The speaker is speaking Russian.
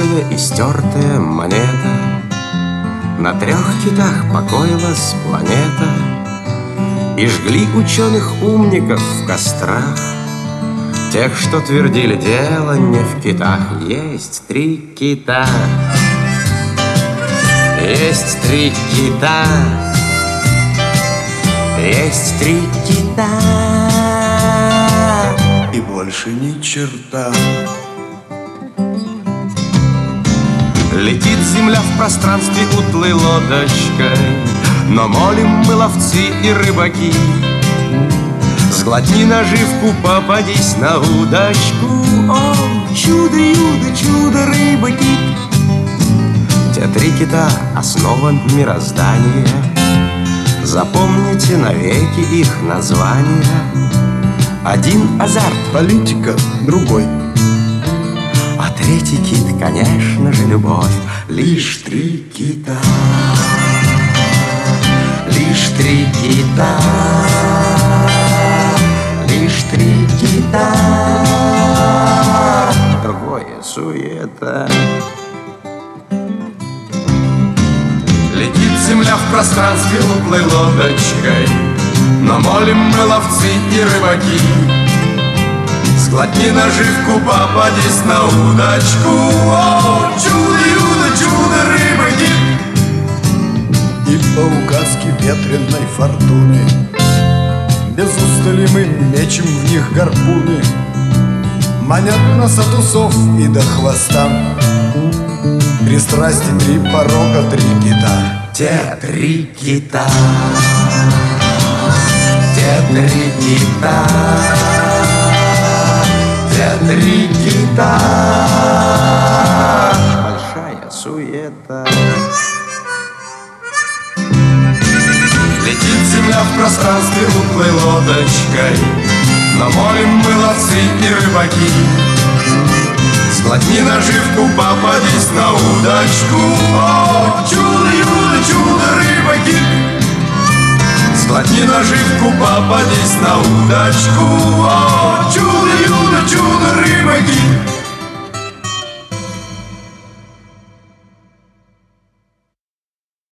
Пустая и стертая монета. На 3 китах покоилась планета, и жгли ученых-умников в кострах тех, что твердили, дело не в китах. Есть 3 кита, есть 3 кита, есть 3 кита, и больше ни черта. Летит земля в пространстве утлой лодочкой, но молим мы, ловцы и рыбаки, сглотни наживку, попадись на удочку. О, чудо-юдо, чудо, рыба-кит. Те 3 кита — основа мироздания. Запомните навеки их названия. Один — азарт, политика, другой. А 3-й кит, конечно же, любовь. Лишь 3 кита, лишь 3 кита, лишь 3 кита. Другое суета. Летит земля в пространстве утлой лодочкой, но молим мы, ловцы и рыбаки, сглотни наживку, попадись на удочку. О, чудо-юдо, чудо, рыба-кит. И по указке ветреной фортуны без устали мы мечем в них гарпуны. Манят нас от усов и до хвоста. 3 страсти, 3 порога, 3 кита. Те 3 кита, те 3 кита, те 3 кита. Большая суета. Летит земля в пространстве утлой лодочкой, но молим мы, ловцы и рыбаки, сглотни наживку, попадись на удочку. О, чудо-юдо, чудо, рыба-кит. Сглотни наживку, попадись на удочку. О, чудо-юдо, чудо, рыба-кит.